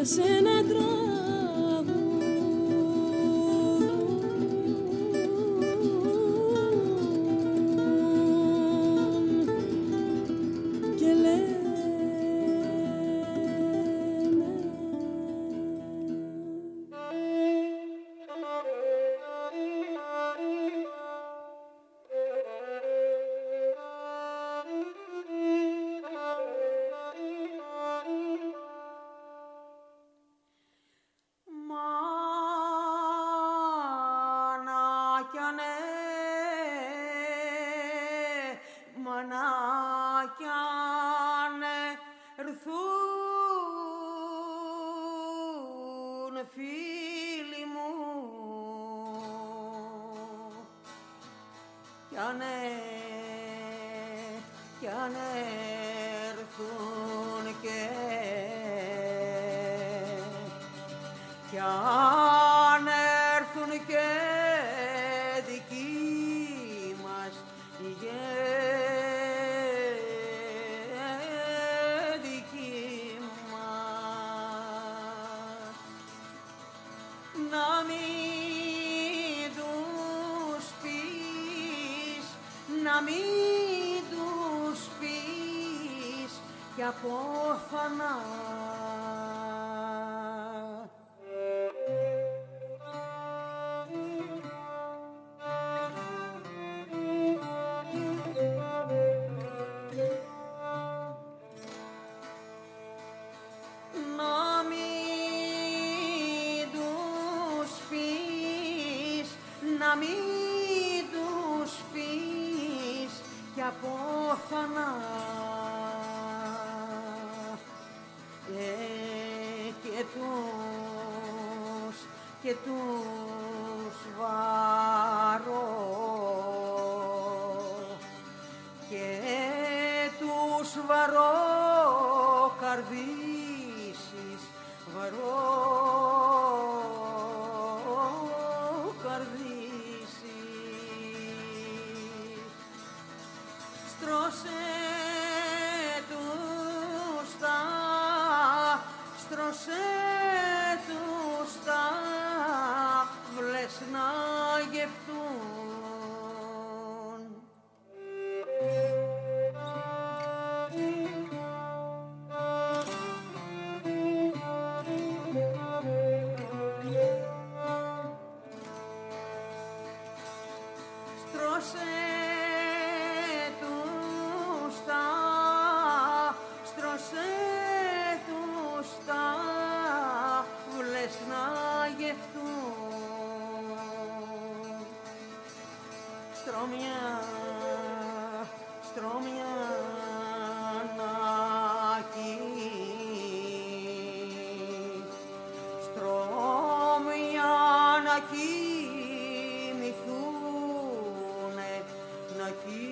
σε ένα τραγούδι. Και λένε φίλοι μου κι αν έρθουν και δικοί μας οι δικοί μας, να μην τους πεις, να μην τους πεις κι απόφανα. Να μην τους πεις κι απόφανα και τους βαρώ καρδίσεις, στρώσε τους τα βλες να γευτούν. Στρώσε τους τα βλες να γευτούν. Στρώμια να κοιμηθούνε, να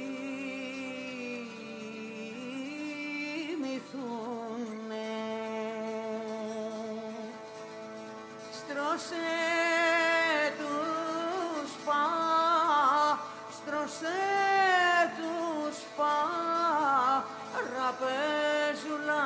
κοιμηθούνε. Στρώσε τους παραπέζουλα.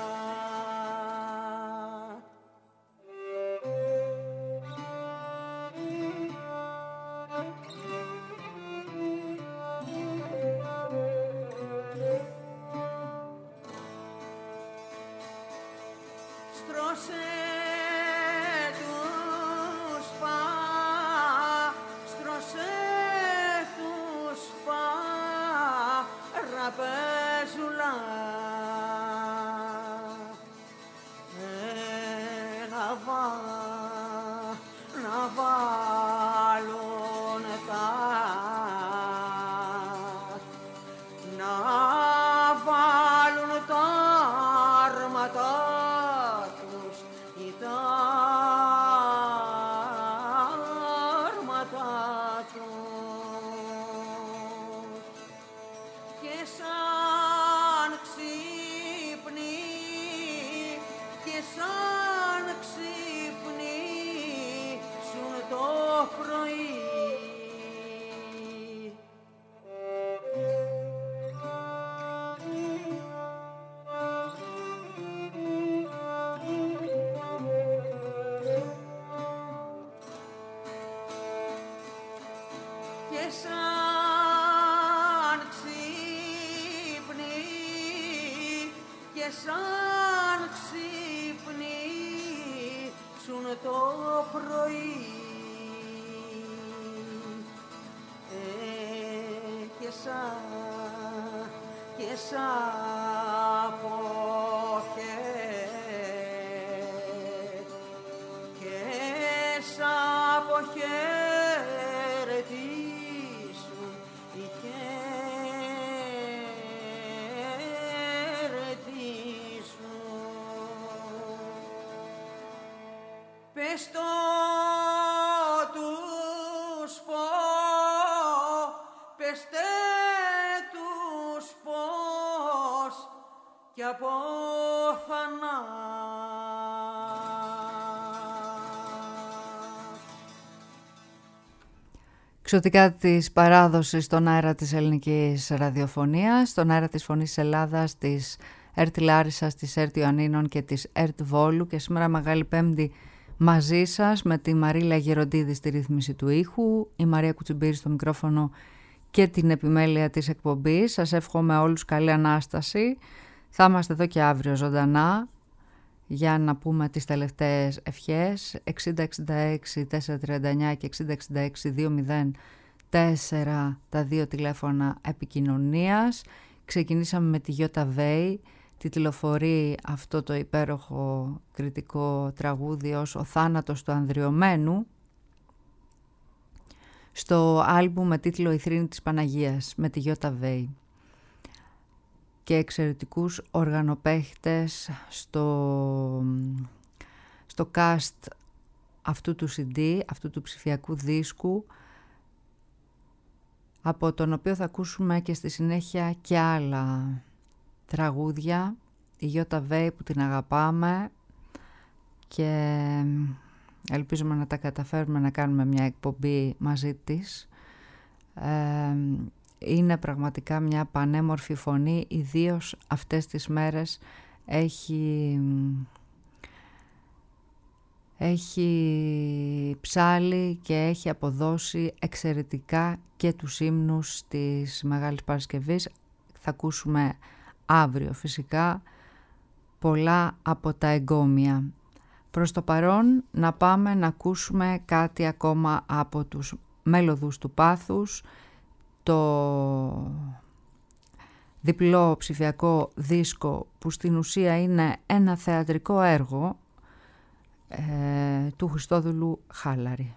Στρώσε τους παραπέζουλα. Να βάλουν τα άρματα τους, τα άρματα τους, και σαν ξυπνήσουν το πρωί. και σαν ξυπνήσουν το πρωί και σαν αποχαιρετήσουν οι πες το τους πω, πεστε τους πως κι απόθανα. Ξωτικά της παράδοσης στον αέρα της ελληνικής ραδιοφωνίας, στον αέρα της Φωνής Ελλάδας, της ΕΡΤ Λάρισσας, της ΕΡΤ Ιωαννίνων και της ΕΡΤ Βόλου, και σήμερα Μεγάλη Πέμπτη μαζί σας με τη Μαρίλα Γεροντίδη στη ρύθμιση του ήχου, η Μαρία Κουτσιμπήρη στο μικρόφωνο και την επιμέλεια της εκπομπής. Σας εύχομαι όλους καλή Ανάσταση. Θα είμαστε εδώ και αύριο ζωντανά για να πούμε τις τελευταίες ευχές. 6066 439 και 6066 204 τα δύο τηλέφωνα επικοινωνίας. Ξεκινήσαμε με τη Γιώτα Βέη, τιτλοφορεί αυτό το υπέροχο κριτικό τραγούδι ως «Ο θάνατος του ανδριωμένου» στο άλμπουμ με τίτλο «Η θρήνη της Παναγίας» με τη Γιώτα Βέη, και εξαιρετικούς οργανοπαίχτες στο cast αυτού του CD, αυτού του ψηφιακού δίσκου, από τον οποίο θα ακούσουμε και στη συνέχεια και άλλα τραγούδια. Η Γιώτα Βέη που την αγαπάμε και ελπίζουμε να τα καταφέρουμε να κάνουμε μια εκπομπή μαζί της. Είναι πραγματικά μια πανέμορφη φωνή, ιδίως αυτές τις μέρες έχει ψάλει και έχει αποδώσει εξαιρετικά και τους ύμνους της Μεγάλης Παρασκευής. Θα ακούσουμε αύριο φυσικά πολλά από τα εγκόμια. Προς το παρόν να πάμε να ακούσουμε κάτι ακόμα από τους μέλωδους του Πάθους, το διπλό ψηφιακό δίσκο που στην ουσία είναι ένα θεατρικό έργο του Χριστόδουλου Χάλαρη.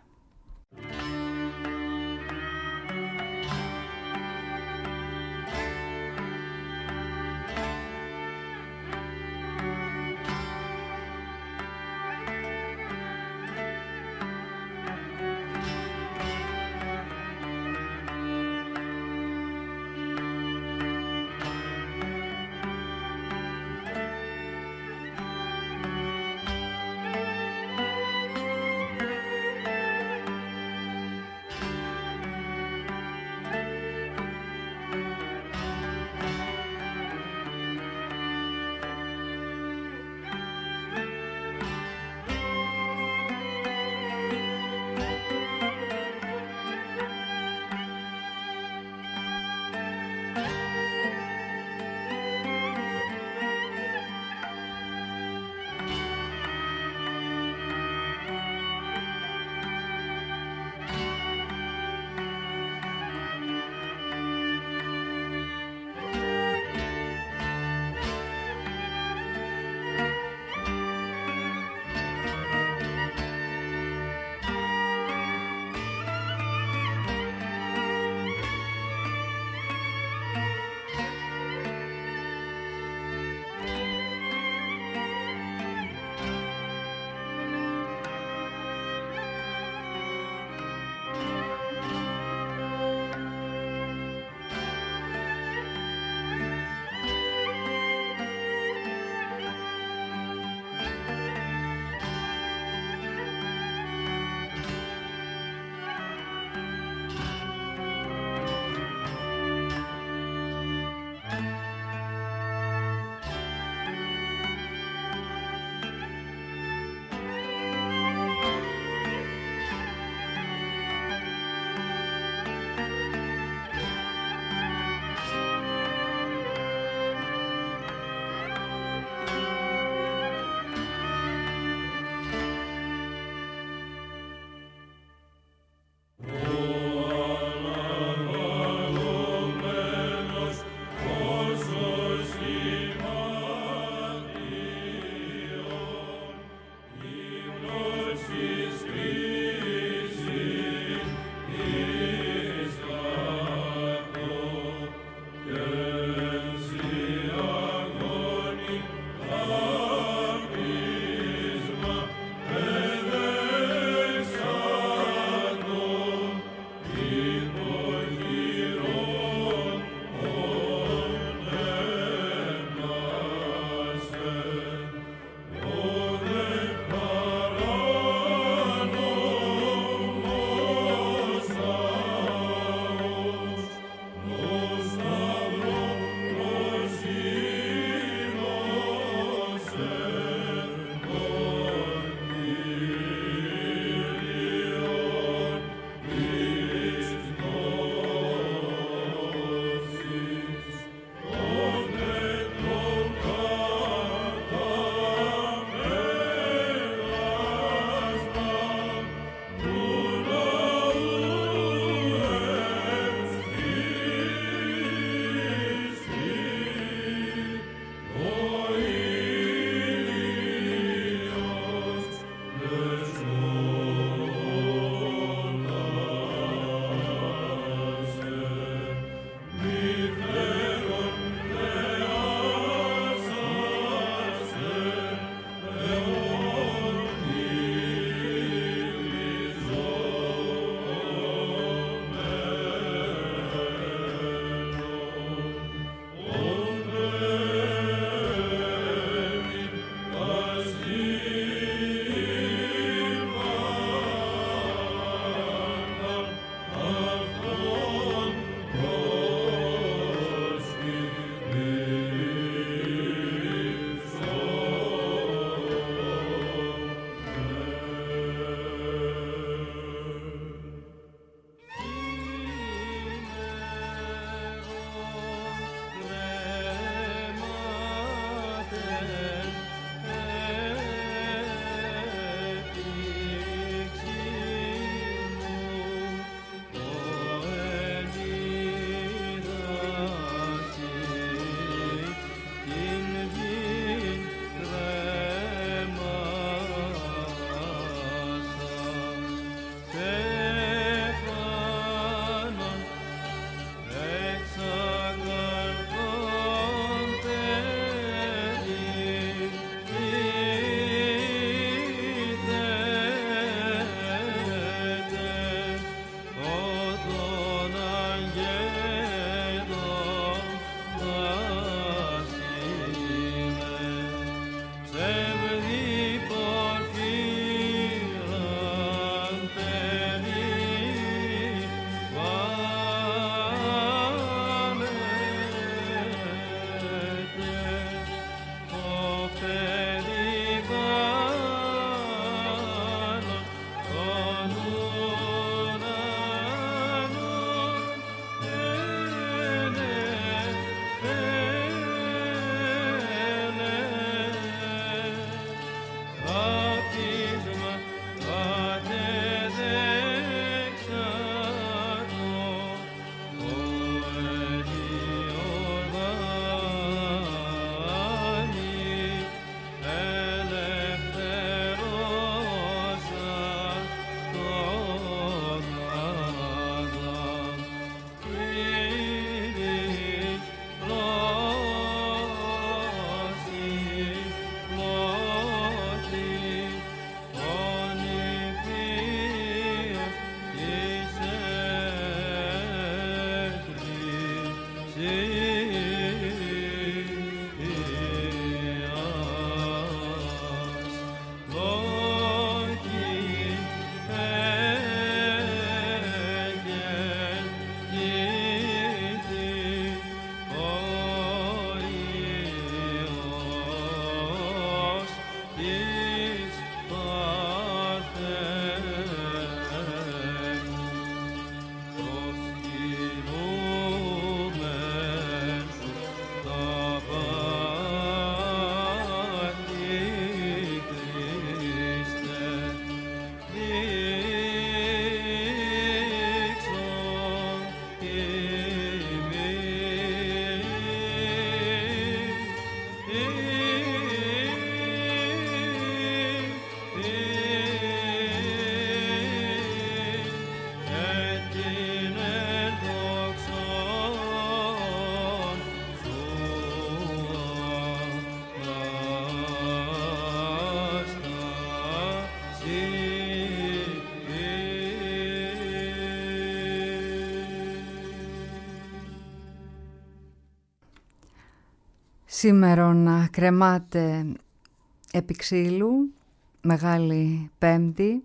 Σήμερα να κρεμάται επί ξύλου, Μεγάλη Πέμπτη,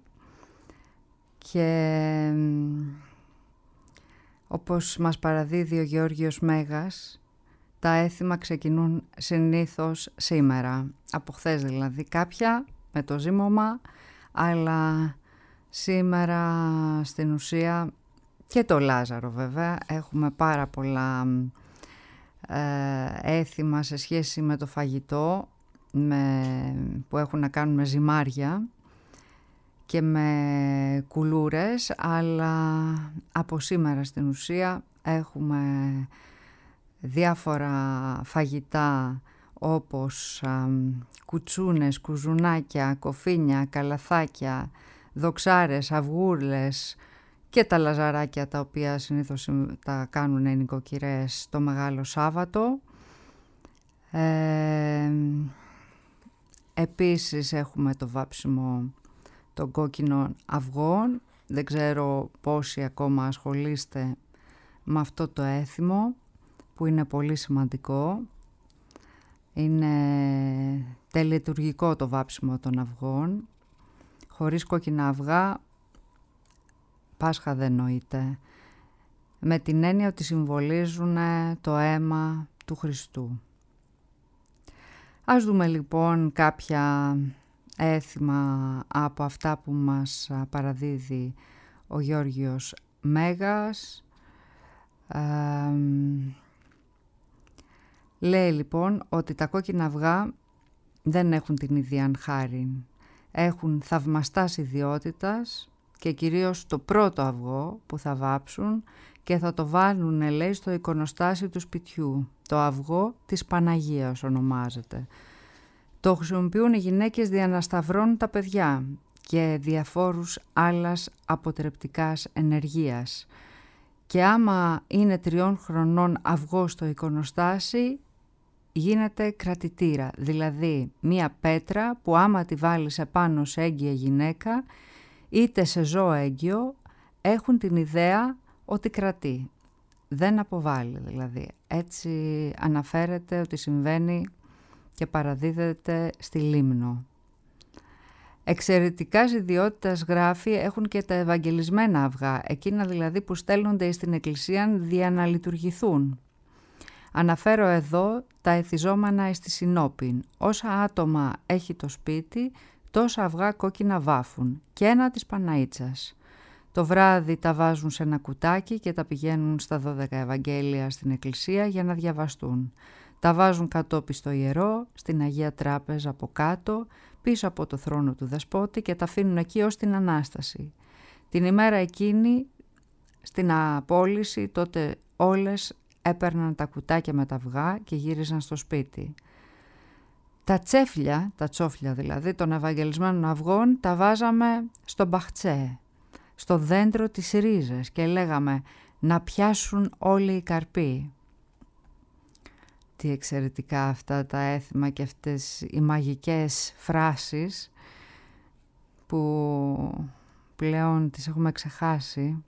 και όπως μας παραδίδει ο Γεώργιος Μέγας, τα έθιμα ξεκινούν συνήθως σήμερα, από χθες δηλαδή κάποια με το ζύμωμα, αλλά σήμερα στην ουσία και το Λάζαρο βέβαια έχουμε πάρα πολλά έθιμα σε σχέση με το φαγητό που έχουν να κάνουν με ζυμάρια και με κουλούρες, αλλά από σήμερα στην ουσία έχουμε διάφορα φαγητά όπως κουτσούνες, κουζουνάκια, κοφίνια, καλαθάκια, δοξάρες, αυγούρλες και τα λαζαράκια, τα οποία συνήθως τα κάνουν οι νοικοκυρές το Μεγάλο Σάββατο. Επίσης έχουμε το βάψιμο των κόκκινων αυγών. Δεν ξέρω πόσοι ακόμα ασχολείστε με αυτό το έθιμο που είναι πολύ σημαντικό. Είναι τελετουργικό το βάψιμο των αυγών. Χωρίς κόκκινα αυγά Πάσχα δεν νοείται, με την έννοια ότι συμβολίζουν το αίμα του Χριστού. Ας δούμε λοιπόν κάποια έθιμα από αυτά που μας παραδίδει ο Γεώργιος Μέγας. Λέει λοιπόν ότι τα κόκκινα αυγά δεν έχουν την ίδια χάρη. Έχουν θαυμαστάς ιδιότητας και κυρίως το πρώτο αυγό που θα βάψουν και θα το βάλουν, λέει, στο εικονοστάσι του σπιτιού. Το αυγό της Παναγίας ονομάζεται. Το χρησιμοποιούν οι γυναίκες για να σταυρώνουν τα παιδιά και διαφόρους άλλας αποτρεπτικάς ενεργείας. Και άμα είναι 3 χρονών αυγό στο εικονοστάσι, γίνεται κρατητήρα, δηλαδή μία πέτρα που άμα τη βάλεις επάνω σε έγκυα γυναίκα είτε σε ζώο έγκυο, έχουν την ιδέα ότι κρατεί. Δεν αποβάλλει δηλαδή. Έτσι αναφέρεται ότι συμβαίνει και παραδίδεται στη Λίμνο. Εξαιρετικάς ιδιότητας, γράφει, έχουν και τα ευαγγελισμένα αυγά, εκείνα δηλαδή που στέλνονται στην εκκλησία για να λειτουργηθούν. Αναφέρω εδώ τα εθιζόμενα στη Συνόπιν. Όσα άτομα έχει το σπίτι, τόσα αυγά κόκκινα βάφουν και ένα της Παναΐτσας. Το βράδυ τα βάζουν σε ένα κουτάκι και τα πηγαίνουν στα 12 Ευαγγέλια στην εκκλησία για να διαβαστούν. Τα βάζουν κατόπι στο ιερό, στην Αγία Τράπεζα από κάτω, πίσω από το θρόνο του Δεσπότη και τα αφήνουν εκεί ως την Ανάσταση. Την ημέρα εκείνη, στην απόλυση, τότε όλες έπαιρναν τα κουτάκια με τα αυγά και γύριζαν στο σπίτι. Τα τσόφλια δηλαδή των ευαγγελισμένων αυγών τα βάζαμε στο μπαχτσέ, στο δέντρο της ρίζας και λέγαμε να πιάσουν όλοι οι καρποί. Τι εξαιρετικά αυτά τα έθιμα και αυτές οι μαγικές φράσεις που πλέον τις έχουμε ξεχάσει.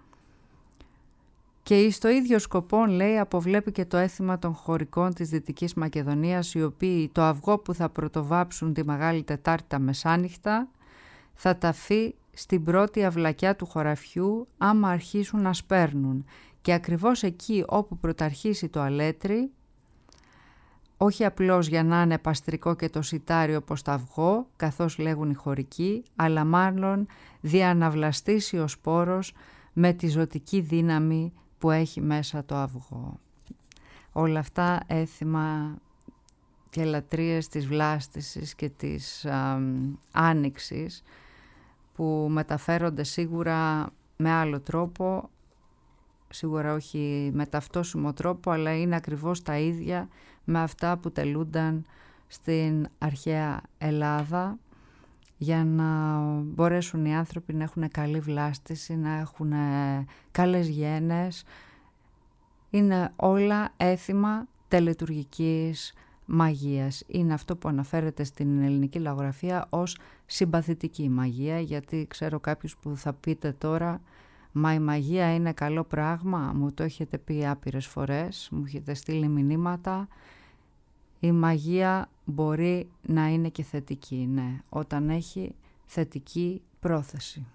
Και στο ίδιο σκοπό, λέει, αποβλέπει και το έθιμα των χωρικών της Δυτικής Μακεδονίας, οι οποίοι το αυγό που θα πρωτοβάψουν τη Μεγάλη Τετάρτη τα μεσάνυχτα θα ταφεί στην πρώτη αυλακιά του χωραφιού άμα αρχίσουν να σπέρνουν, και ακριβώς εκεί όπου πρωταρχίσει το αλέτρι, όχι απλώς για να είναι παστρικό και το σιτάρι όπως το αυγό, καθώς λέγουν οι χωρικοί, αλλά μάλλον διαναβλαστήσει ο σπόρος με τη ζωτική δύναμη που έχει μέσα το αυγό. Όλα αυτά έθιμα και λατρείες της βλάστησης και της άνοιξης, που μεταφέρονται σίγουρα με άλλο τρόπο, σίγουρα όχι με ταυτόσιμο τρόπο, αλλά είναι ακριβώς τα ίδια με αυτά που τελούνταν στην αρχαία Ελλάδα, για να μπορέσουν οι άνθρωποι να έχουν καλή βλάστηση, να έχουν καλές γένες. Είναι όλα έθιμα τελετουργικής μαγείας. Είναι αυτό που αναφέρεται στην ελληνική λαογραφία ως συμπαθητική μαγεία, γιατί ξέρω κάποιους που θα πείτε τώρα, μα η μαγεία είναι καλό πράγμα, μου το έχετε πει άπειρες φορές, μου έχετε στείλει μηνύματα. Η μαγεία μπορεί να είναι και θετική, ναι, όταν έχει θετική πρόθεση.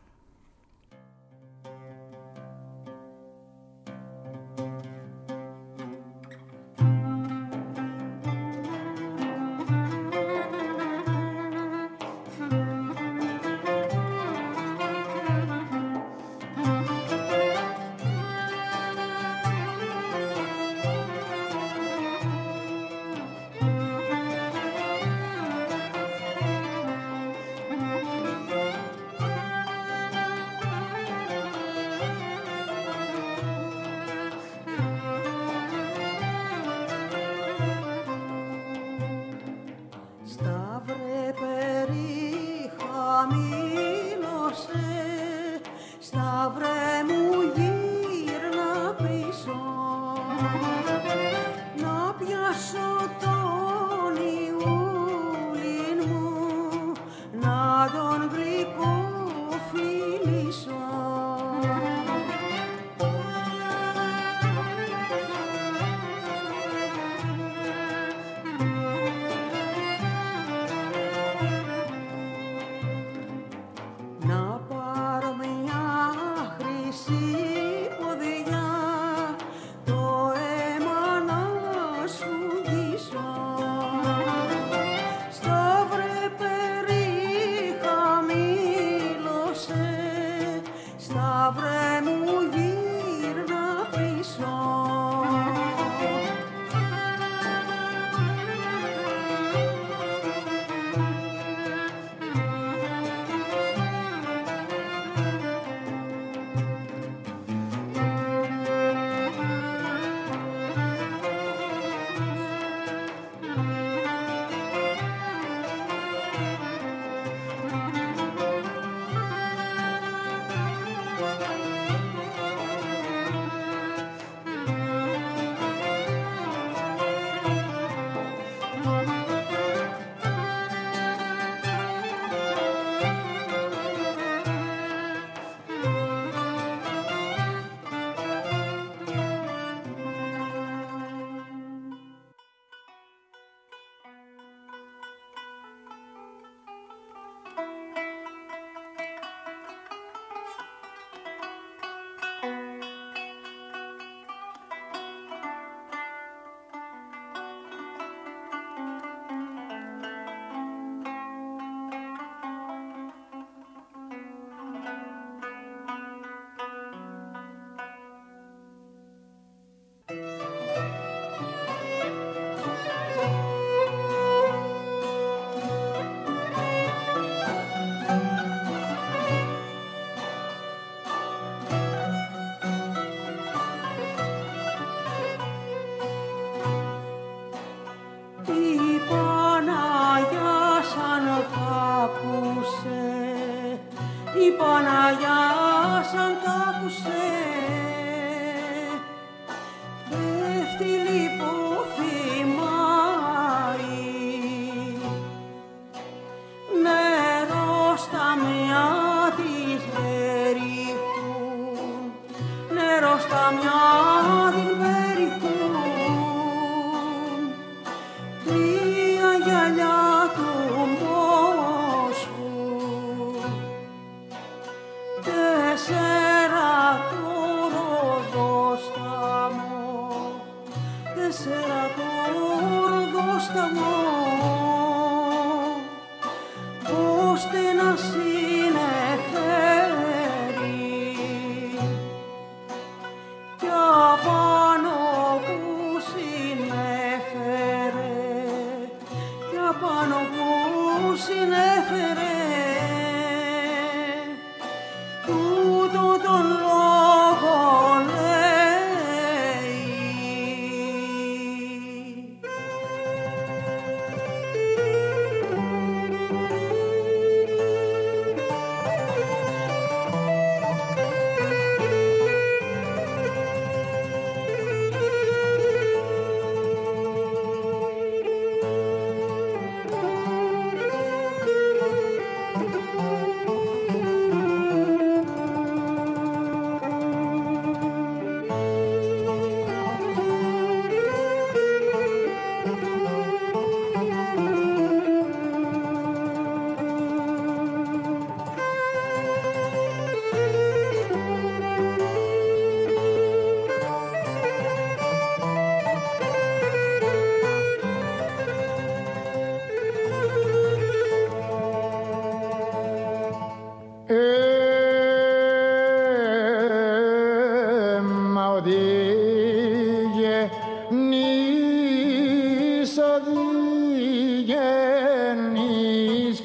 εις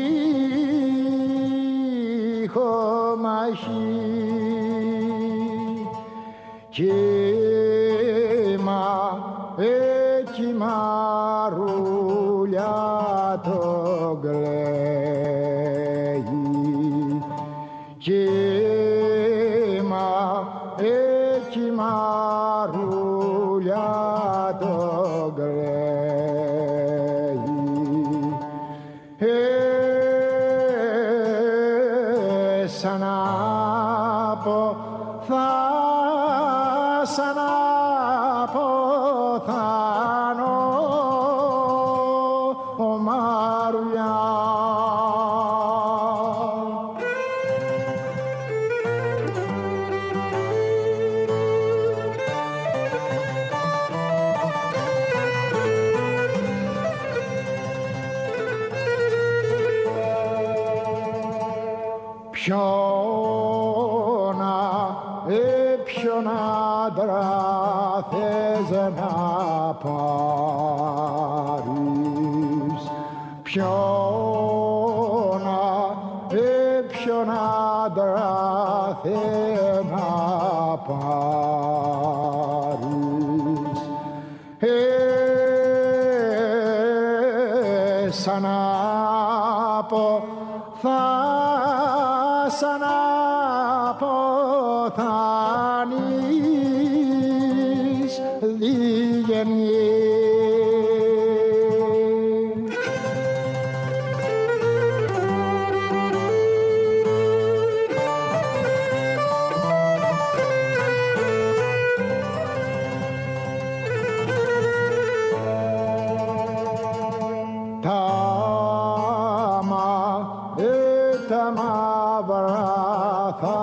ψυχομαχή κύμα μαρούλια το κλαίγει κύμα μαρούλια το κλαίγει σαν από σαν αποθανώ μαρουλιά. Ποιον άντρα θες να πάρεις, ποιον άντρα θες να πάρεις, σαν αποθάνεις διγενή. Τα μαύρα θα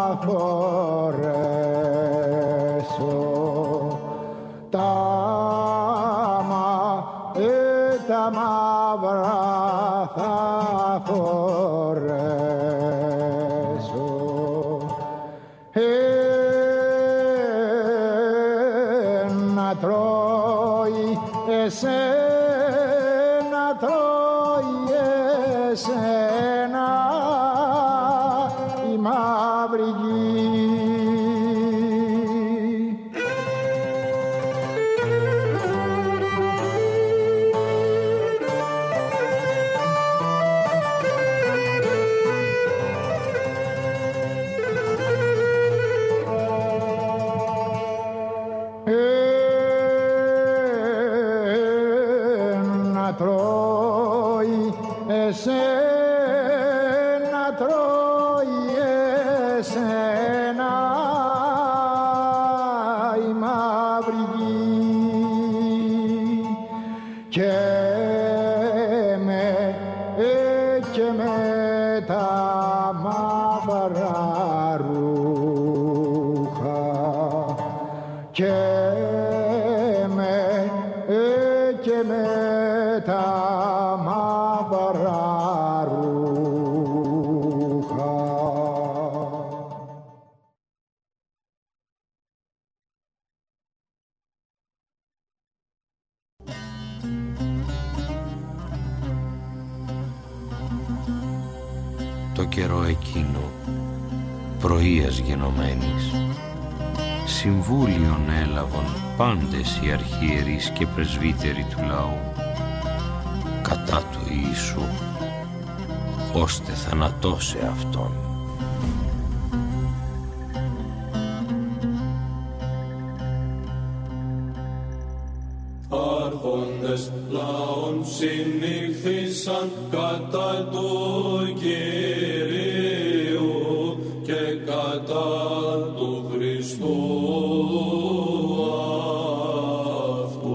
φορέσω, τα μαύρα θα φορέσω, να τρώει εσένα, τρώει εσένα η μαύρη γη. Να τρώει εσένα, τρώει εσένα η μαύρη γη και με τα μαύρα ρούχα και με τα μαύρα ρούχα. Το καιρό εκείνο, πρωίας γενομένης, συμβούλιον έλαβον πάντες οι αρχιερείς και πρεσβύτεροι του λαού κατά του Ιησού, ώστε θανατώσε αυτόν. Άρχοντες λαών συνήχθησαν κατά του Κυρίου και κατά του Χριστού αυτού.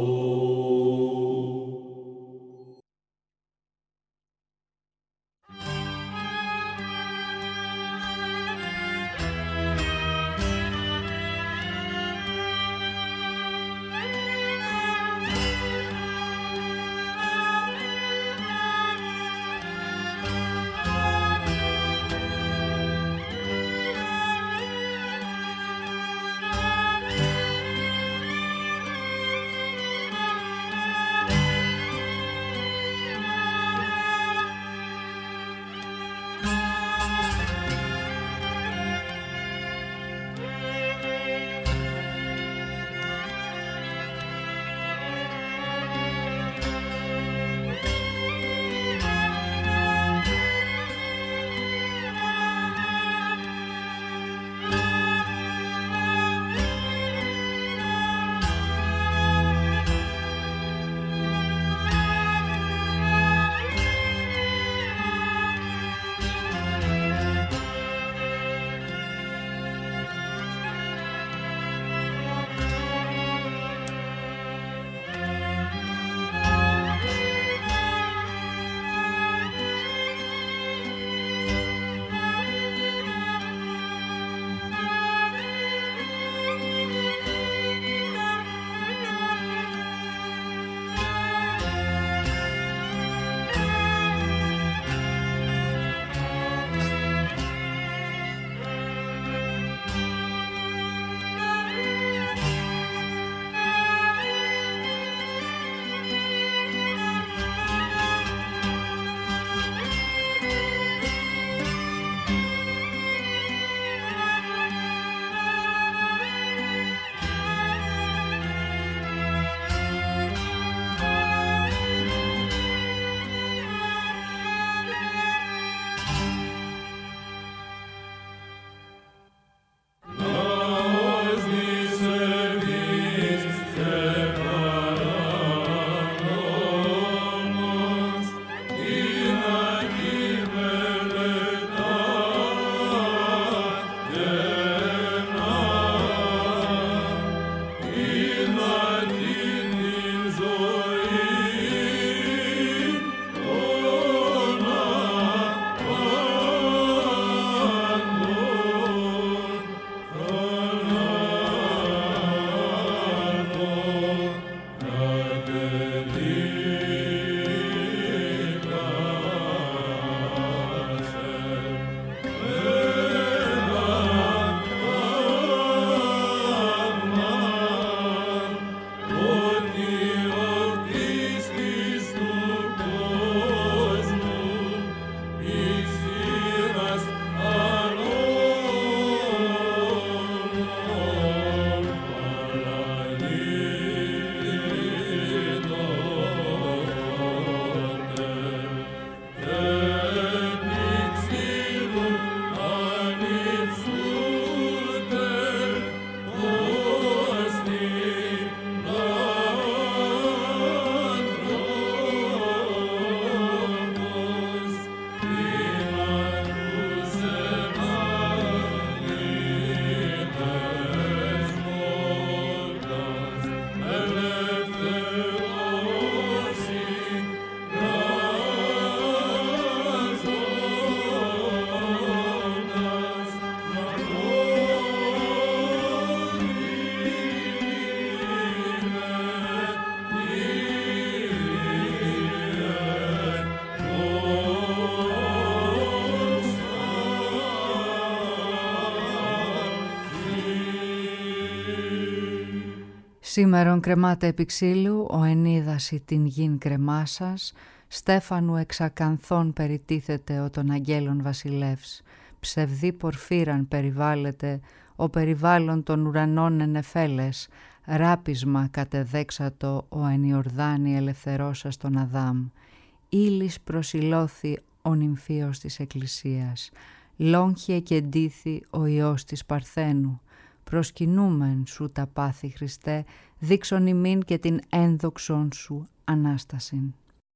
Σήμερον κρεμάται επί ξύλου, ο ενίδαση την γην κρεμάσας, Στέφανου εξακανθών περιτίθεται ο των αγγέλων βασιλεύς, ψευδή πορφύραν περιβάλλεται, ο περιβάλλον των ουρανών ενεφέλες, ράπισμα κατεδέξατο ο εν Ιορδάνη ελευθερώσας τον Αδάμ, ύλης προσιλώθη ο νυμφίος της Εκκλησίας, λόγχε και ντύθη ο Υιός της Παρθένου, προσκυνούμεν σου τα πάθη Χριστέ, δείξον ημίν και την ένδοξον σου Ανάστασιν.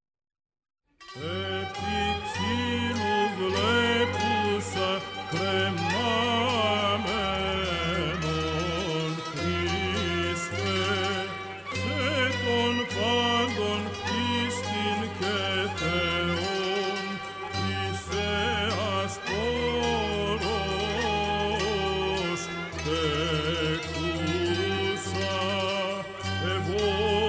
Επί ξύλου βλέπουσα κρεμάμενον Χριστέ, σε των πάντων πίστην και Θεόν, είσαι ασπόρος τεκούσα εγώ.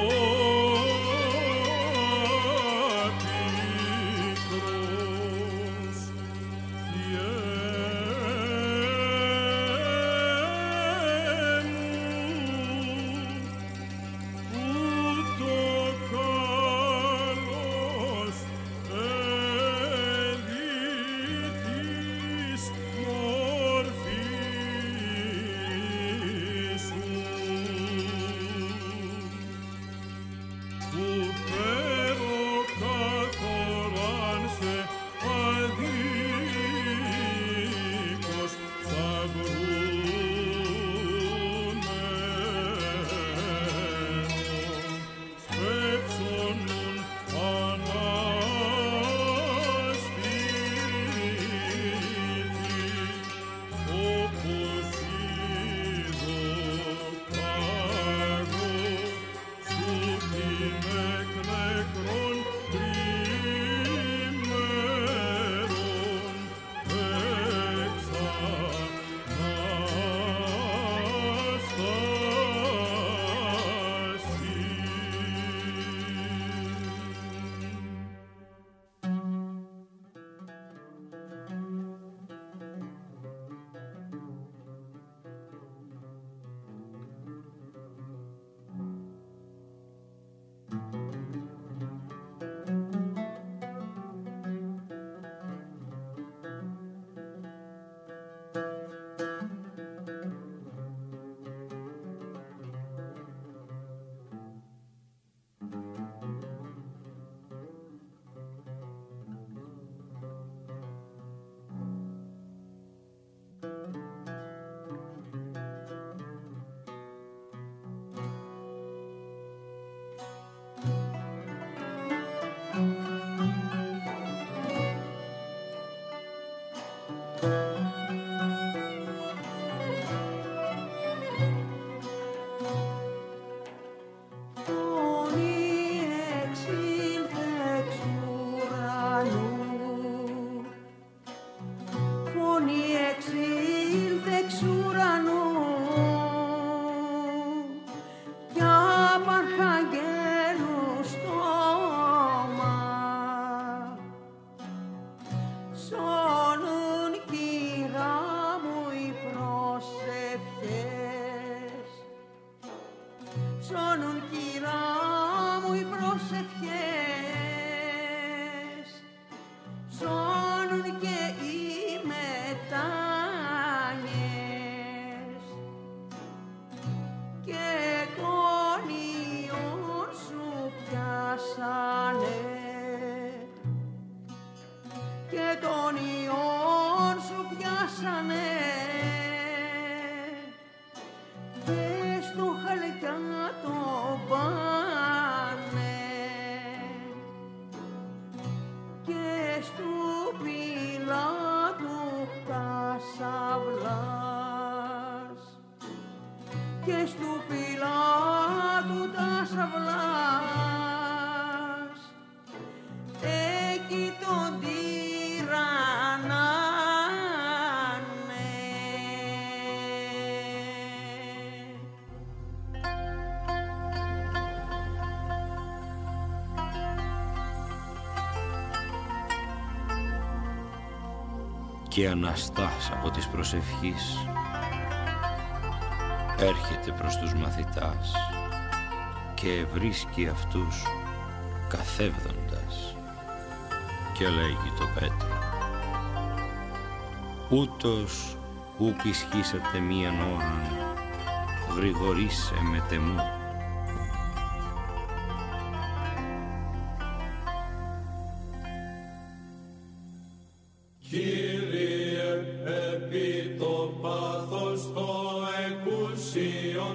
Και Αναστάς από της προσευχής έρχεται προς τους μαθητάς και βρίσκει αυτούς καθεύδοντας και λέγει το Πέτρο: ούτως ουκ ισχύσατε μίαν ώραν, γρηγορήσε με τεμού. Κύριε, επί το πάθος το εκούσιον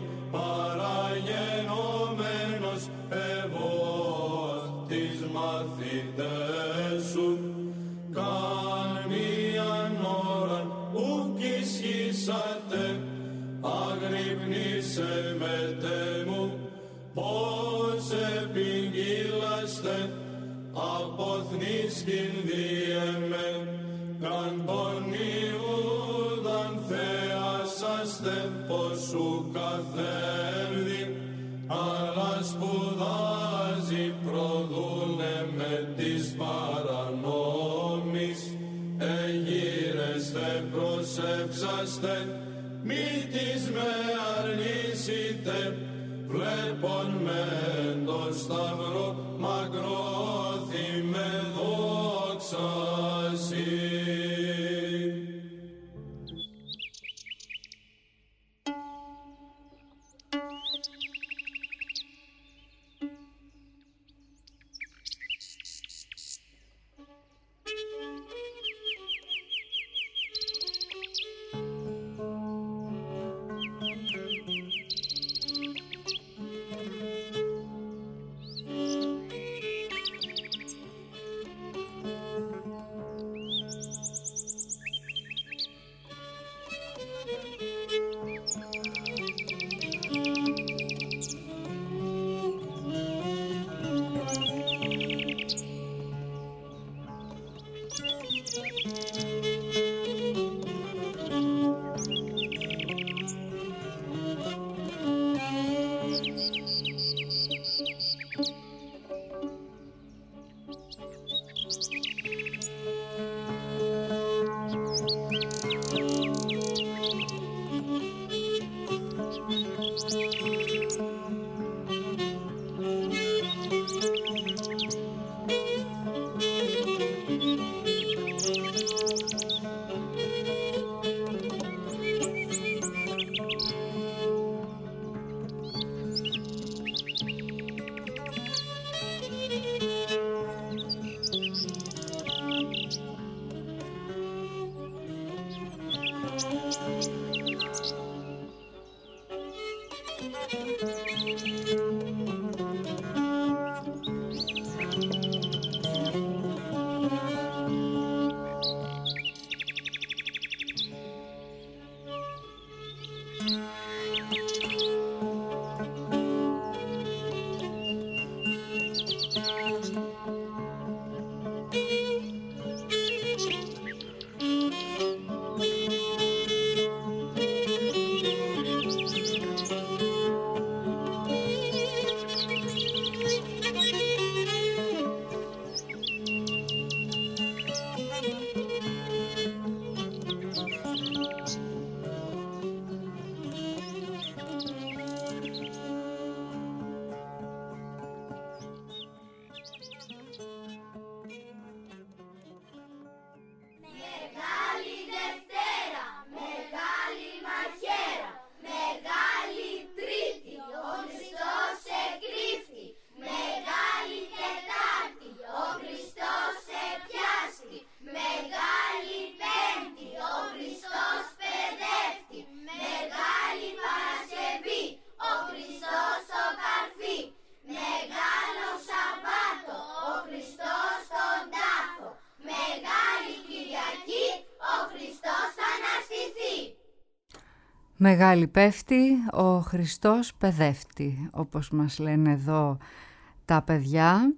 παραγενόμενος εγώ τις μαθητές σου, καν μίαν ώραν ουκ ισχύσατε, αγρυπνήσε με τεμού, πως επιγγείλαστε, αποθνίσκην διεμέν, καν τον Ιούδαν θεάσαστε, πως σου καθέμδη, αλλά σπουδάζει προδούνε με της παρανόμης, εγείρεστε προσεύξαστε, μη της με αρνήσετε, βλέπον με τον σταυρό μακρόθη με δόξαση. Μεγάλη πέφτει, ο Χριστός παιδεύτη, όπως μας λένε εδώ τα παιδιά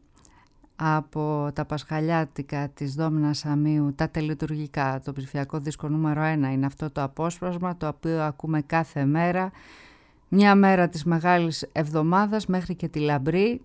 από τα Πασχαλιάτικα της Δόμνας Αμίου, τα τελετουργικά. Το ψηφιακό δίσκο νούμερο 1 είναι αυτό το απόσπασμα, το οποίο ακούμε κάθε μέρα, μια μέρα της Μεγάλης Εβδομάδας μέχρι και τη Λαμπρή.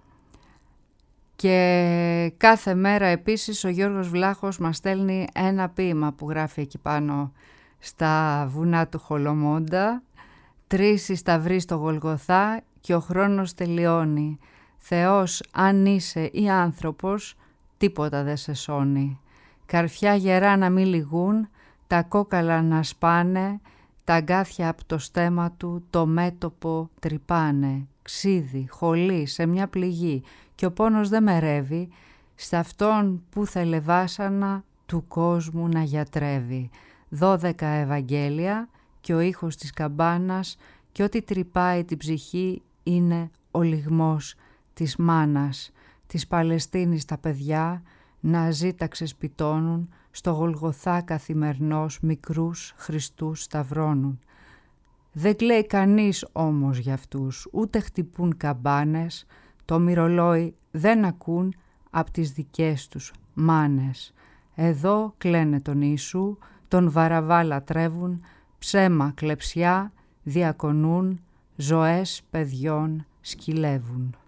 Και κάθε μέρα επίσης ο Γιώργος Βλάχος μας στέλνει ένα ποίημα που γράφει εκεί πάνω στα βουνά του Χολομόντα, 3 σταυροί στο Γολγοθά και ο χρόνος τελειώνει. Θεός, αν είσαι ή άνθρωπος, τίποτα δεν σε σώνει. Καρφιά γερά να μην λυγούν, τα κόκαλα να σπάνε, τα αγκάθια από το στέμα του το μέτωπο τρυπάνε. Ξύδι, χολή, σε μια πληγή και ο πόνος δεν μερεύει, σ' αυτόν που θέλε βάσανα του κόσμου να γιατρεύει. 12 Ευαγγέλια και ο ήχος της καμπάνας και ό,τι τρυπάει την ψυχή είναι ο λυγμός της μάνας. Της Παλαιστίνης τα παιδιά να ζήτα ξεσπιτώνουν, στο Γολγοθά καθημερινός μικρούς Χριστούς σταυρώνουν. Δεν κλαίει κανείς όμως για αυτούς, ούτε χτυπούν καμπάνες, το μυρολόι δεν ακούν απ' τις δικές τους μάνες. Εδώ κλαίνε τον Ιησού, τον Βαραβά λατρεύουν, ψέμα κλεψιά διακονούν, ζωές παιδιών σκυλεύουν.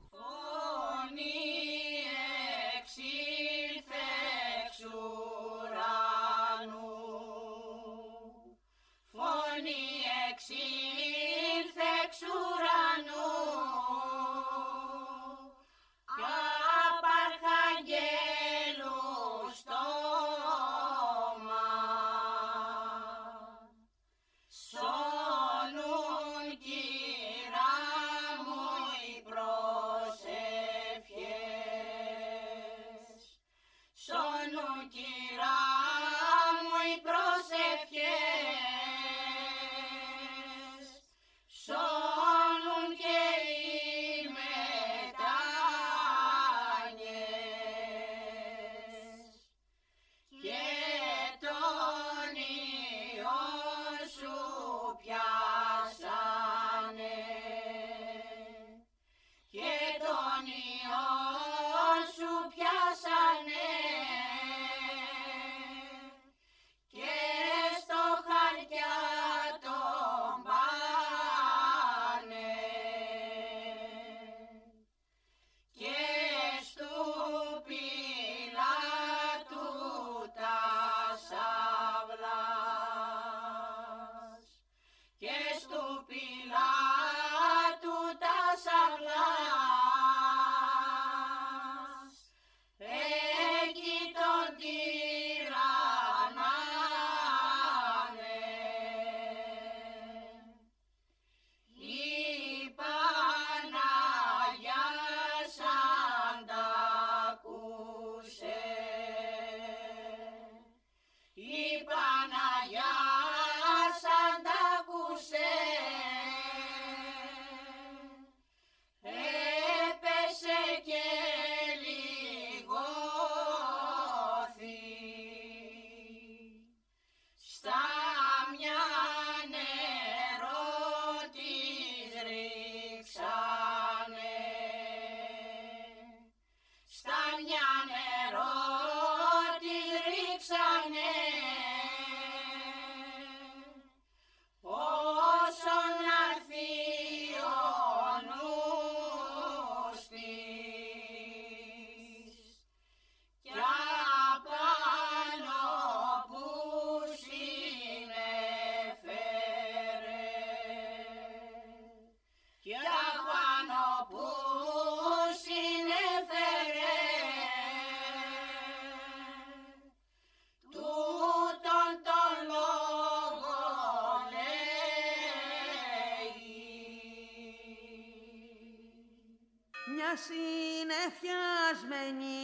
συνεφιασμένη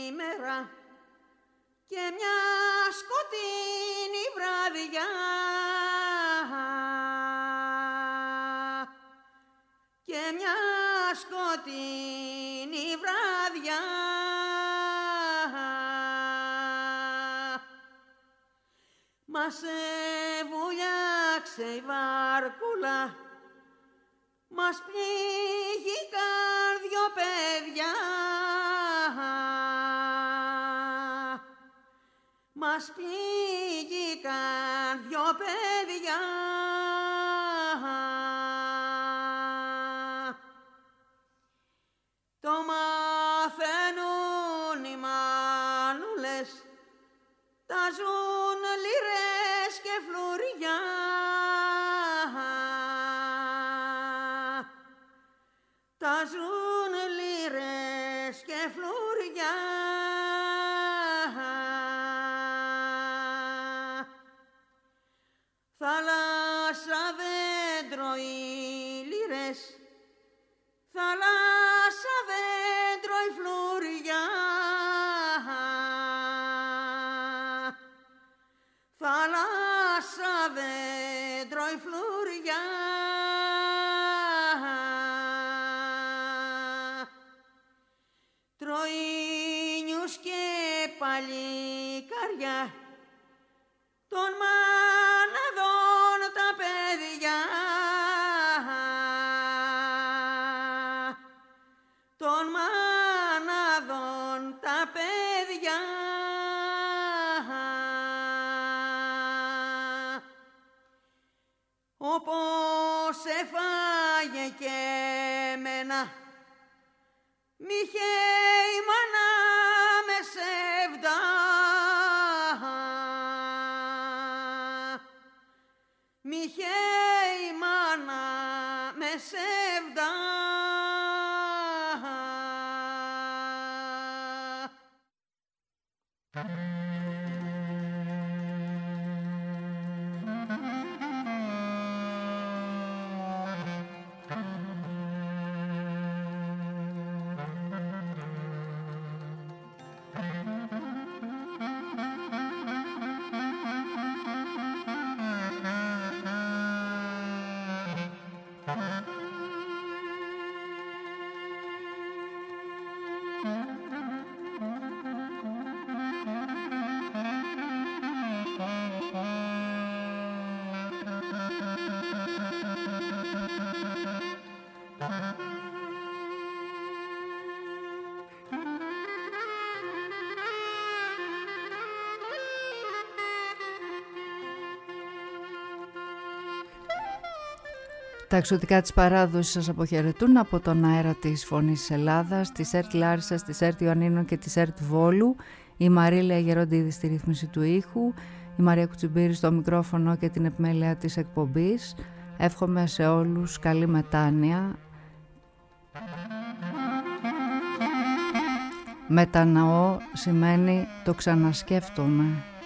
μέρα και μια σκοτεινή βραδιά και μια σκοτεινή βραδιά μας βουλιάξε η βάρκουλα, μας πνίγηκαν δυο παιδιά, μας πνίγηκαν δυο παιδιά. Το μαθαίνουν οι μανούλες, τα ζουν λυρές και φλουριά. λες, θάλασσα δέντρο η φλουριά, θάλασσα δέντρο η φλουριά, τροίνιους και παλικάρια, των μαναδών τα παιδιά, των μαναδών τα παιδιά. Όπως έφαγε και εμένα, μ' είχε η μάνα με σεβδά, μ' είχε η μάνα με σεβδά. Τα εξωτικά της παράδοσης σας αποχαιρετούν από τον αέρα της Φωνής Ελλάδας, της ΕΡΤ Λάρισσας, της ΕΡΤ Ιωαννίνων και της ΕΡΤ Βόλου, η Μαρίλα Γεροντίδη στη ρύθμιση του ήχου, η Μαρία Κουτσιμπήρη στο μικρόφωνο και την επιμέλεια της εκπομπής. Εύχομαι σε όλους καλή μετάνοια. Μεταναώ σημαίνει το ξανασκέφτομαι.